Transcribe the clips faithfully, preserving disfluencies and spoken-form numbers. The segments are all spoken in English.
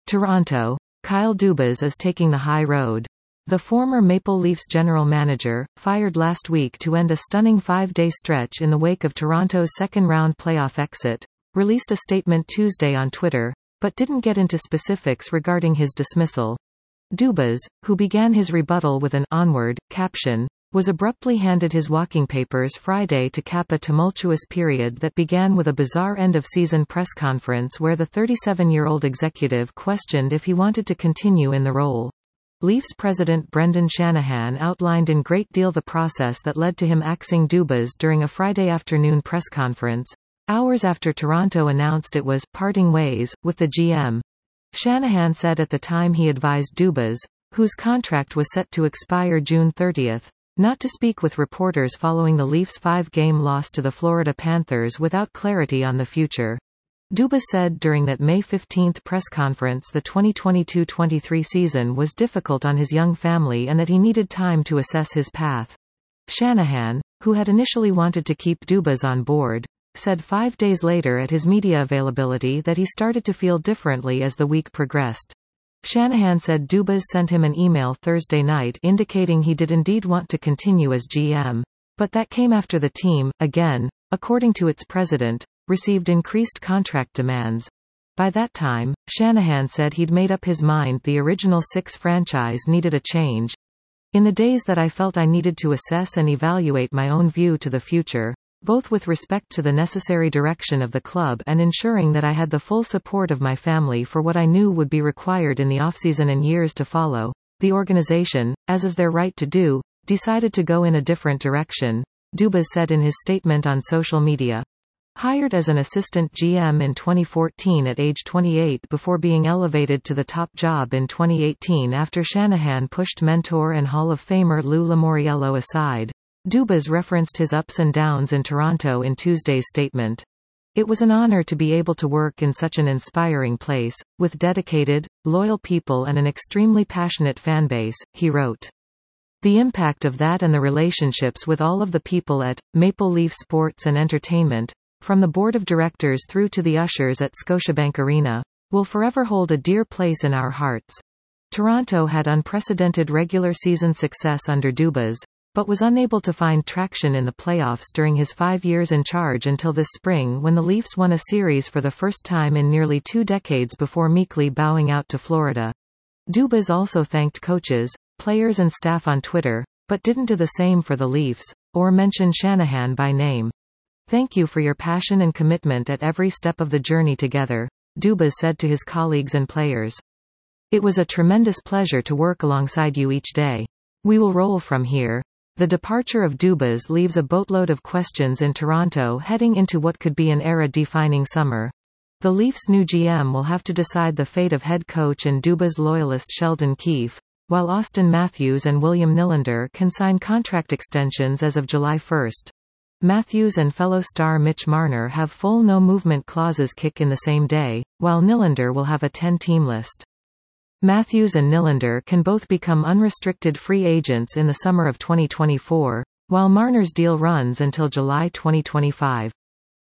Toronto. Kyle Dubas is taking the high road. The former Maple Leafs general manager, fired last week to end a stunning five-day stretch in the wake of Toronto's second-round playoff exit, released a statement Tuesday on Twitter, but didn't get into specifics regarding his dismissal. Dubas, who began his rebuttal with an "onward" caption, was abruptly handed his walking papers Friday to cap a tumultuous period that began with a bizarre end-of-season press conference where the thirty-seven-year-old executive questioned if he wanted to continue in the role. Leafs president Brendan Shanahan outlined in great deal the process that led to him axing Dubas during a Friday afternoon press conference, hours after Toronto announced it was parting ways with the G M. Shanahan said at the time he advised Dubas, whose contract was set to expire June thirtieth, not to speak with reporters following the Leafs' five-game loss to the Florida Panthers without clarity on the future. Dubas said during that May fifteenth press conference the twenty twenty-two twenty-three season was difficult on his young family and that he needed time to assess his path. Shanahan, who had initially wanted to keep Dubas on board, said five days later at his media availability that he started to feel differently as the week progressed. Shanahan said Dubas sent him an email Thursday night indicating he did indeed want to continue as G M, but that came after the team, again, according to its president, received increased contract demands. By that time, Shanahan said he'd made up his mind the original Six franchise needed a change. In the days that I felt I needed to assess and evaluate my own view to the future, both with respect to the necessary direction of the club and ensuring that I had the full support of my family for what I knew would be required in the offseason and years to follow, the organization, as is their right to do, decided to go in a different direction, Dubas said in his statement on social media. Hired as an assistant G M in twenty fourteen at age twenty-eight before being elevated to the top job in twenty eighteen after Shanahan pushed mentor and Hall of Famer Lou Lamoriello aside, Dubas referenced his ups and downs in Toronto in Tuesday's statement. It was an honor to be able to work in such an inspiring place, with dedicated, loyal people and an extremely passionate fanbase, he wrote. The impact of that and the relationships with all of the people at Maple Leaf Sports and Entertainment, from the board of directors through to the ushers at Scotiabank Arena, will forever hold a dear place in our hearts. Toronto had unprecedented regular season success under Dubas, but was unable to find traction in the playoffs during his five years in charge until this spring when the Leafs won a series for the first time in nearly two decades before meekly bowing out to Florida. Dubas also thanked coaches, players and staff on Twitter, but didn't do the same for the Leafs, or mention Shanahan by name. Thank you for your passion and commitment at every step of the journey together, Dubas said to his colleagues and players. It was a tremendous pleasure to work alongside you each day. We will roll from here. The departure of Dubas leaves a boatload of questions in Toronto heading into what could be an era-defining summer. The Leafs' new G M will have to decide the fate of head coach and Dubas loyalist Sheldon Keefe, while Auston Matthews and William Nylander can sign contract extensions as of July first. Matthews and fellow star Mitch Marner have full no-movement clauses kick in the same day, while Nylander will have a ten-team list. Matthews and Nylander can both become unrestricted free agents in the summer of twenty twenty-four, while Marner's deal runs until July twenty twenty-five.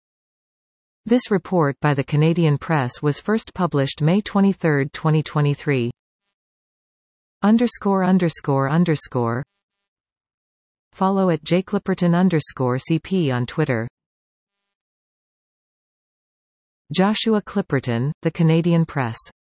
This report by the Canadian Press was first published May twenty-third twenty twenty-three. Underscore underscore underscore Follow at jclipperton underscore cp on Twitter. Joshua Clipperton, The Canadian Press.